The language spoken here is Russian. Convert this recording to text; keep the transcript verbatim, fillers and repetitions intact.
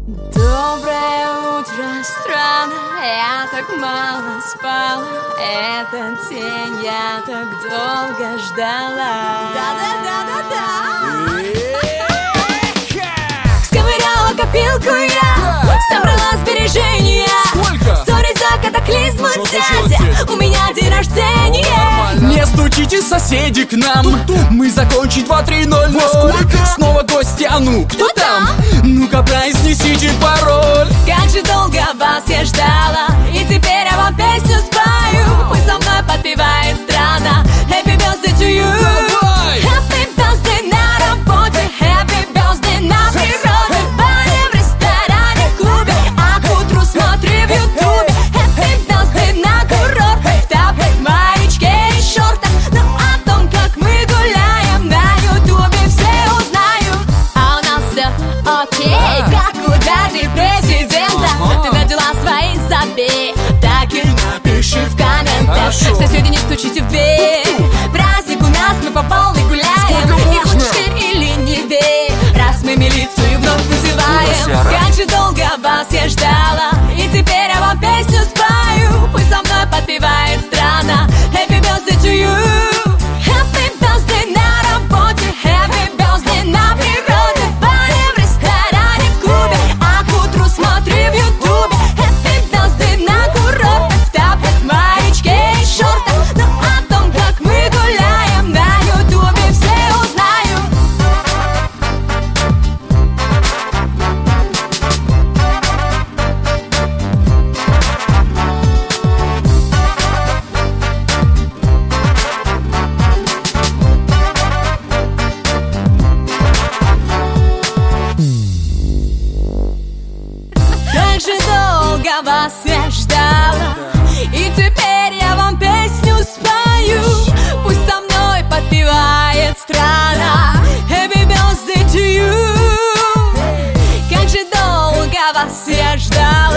Доброе утро, страна, я так мало спала. Этот день я так долго ждала. Да-да-да-да-да. Сковыряла копилку я, собрала сбережения. Сколько? Сори за катаклизмы, дядя, у меня день рождения. Не стучите, соседи, к нам. Мы закончим два-три ноль ноль. Снова гости, а ну, кто там? Ну-ка, произнесите пароль. Как же долго вас я ждала, и теперь я вам песню спою. Пусть со мной подпевает страна. Happy birthday to you. Давай! Happy birthday на работе, happy birthday на природе. В баре, в ресторане, в клубе, а к утру смотри в ютубе. Happy birthday на курорте, в тапках, маечке и шортах. Ну о том, как мы гуляем на ютубе, все узнают. А у нас все окей, как у дяди президента. Ты на дела свои забей, так и напиши в комментах. Хорошо. Соседи, не стучите в дверь, праздник у нас, мы по полной гуляем. И хочешь ты или не верь, раз мы милицию вновь вызываем. Как же долго вас я ждала, и теперь я вам песню спою. Пусть со мной подпевает страна. Happy birthday to you. Happy birthday на работе, happy birthday на природе. В баре, в ресторане, в клубе, а к утру смотри в ютубе. Happy birthday на курорте, в тапках, маечке и шортах. Ну о том, как мы гуляем на ютубе, все узнают. Как же долго вас я ждала, и теперь я вам песню спою. Пусть со мной подпевает страна. Happy birthday to you. Как же долго вас я ждала.